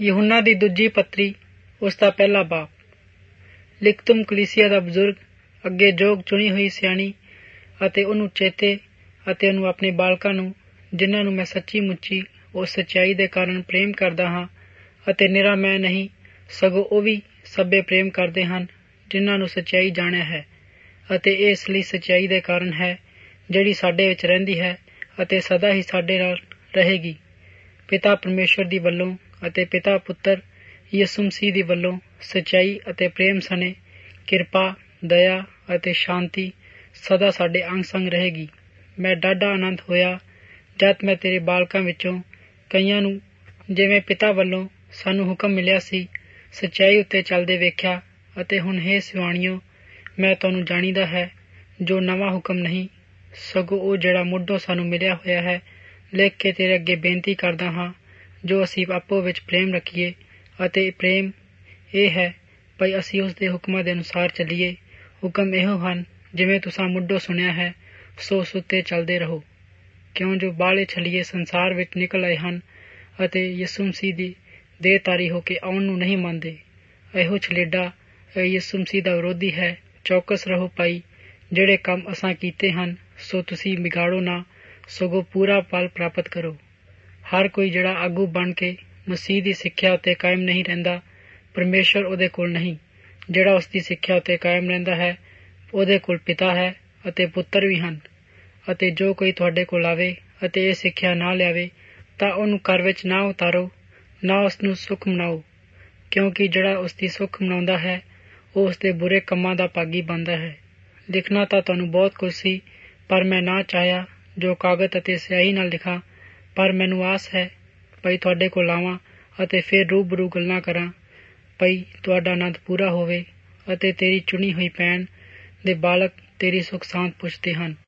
यूहन्ना दी दूजी पत्री उसका पहला बाप। लिखतुम कलीसिया दा बजुर्ग अगे जोग चुनी हुई सियाणी अते उन्हूं चेते अते उन्हूं अपने बालकां नूं जिन्हां नूं मैं सच्ची मुच्ची उस सच्चाई दे कारण प्रेम करदा हां अते निरा मैं नहीं सगों ओ भी सभे प्रेम करदे हन जिन्हां नूं सच्चाई जाणिया है अते इह इस लई सच्चाई दे कारण है जिहड़ी साडे विच रहिंदी है अते सदा ही साडे नाल रहेगी। पिता परमेश्वर दी वल्लों अते पिता पुत्र यसू मसीह दी वल्लों सच्चाई अते प्रेम सने किरपा दया अते शांति सदा साडे अंग संग रहेगी। मैं डाढा आनंद होया जद मैं तेरे बालकां विचों कईयां नूं जिवें पिता वल्लों सानू हुक्म मिलिया सी सच्चाई उत्ते चलदे वेख्या अते हुण हे सिवाणियों मैं तुहानूं जाणीदा है जो नवां हुक्म नहीं सगों ओ जिहड़ा मुढ़ों सानू मिलिया होया है लिख के तेरे अगे बेनती करदा हां जो असीं आपो विच प्रेम रखीए अते प्रेम ये है भई असीं उस दे हुक्मां दे अनुसार चलीए। हुक्म इहो हन जिवें तुसां मुढ़ों सुनिया है सो उस उत्ते चलदे रहो क्यों जो बाले छलीए संसार विच निकल आए हन अते यसू मसीह दी देहधारी होके आउण नूं नहीं मंनदे। इहो छलेडा यसू मसीह दा विरोधी है। चौकस रहो भाई जिहड़े काम असां कीते हन सो तुसीं बिगाड़ो ना सगों पूरा फल प्राप्त करो। हर कोई जिहड़ा आगू बन के मसीह दी सिक्ख्या उत्ते कायम नहीं रहिंदा परमेश्वर उहदे कोल नहीं। जिहड़ा उसदी सिक्ख्या उत्ते कायम रहिंदा है उहदे कोल पिता है अते पुत्र भी हन। अते जो कोई तुहाडे कोल आवे अते इह सिक्ख्या ना लियावे तां उहनूं घर विच ना उतारो ना उसनूं सुख मनाओ क्योंकि जिहड़ा उसदी सुख मनाउंदा है ਉਹ ਉਸਦੇ ਬੁਰੇ ਕੰਮਾਂ ਦਾ ਭਾਗੀ ਬਣਦਾ ਹੈ। ਲਿਖਣਾ ਤਾਂ ਤੁਹਾਨੂੰ ਬਹੁਤ ਕੁਝ ਸੀ ਪਰ ਮੈਂ ਨਾ ਚਾਹਿਆ ਜੋ ਕਾਗਜ਼ ਅਤੇ ਸਿਆਹੀ ਨਾਲ ਲਿਖਾਂ ਪਰ ਮੈਨੂੰ ਆਸ ਹੈ ਭਈ ਤੁਹਾਡੇ ਕੋਲ ਆਵਾਂ ਅਤੇ ਫਿਰ ਰੂਬਰੂ ਗੱਲਾਂ ਕਰਾਂ ਭਈ ਤੁਹਾਡਾ ਆਨੰਦ ਪੂਰਾ ਹੋਵੇ ਅਤੇ ਤੇਰੀ ਚੁਣੀ ਹੋਈ ਭੈਣ ਦੇ ਬਾਲਕ ਤੇਰੀ ਸੁੱਖ ਸਾਂਦ ਪੁੱਛਦੇ ਹਨ।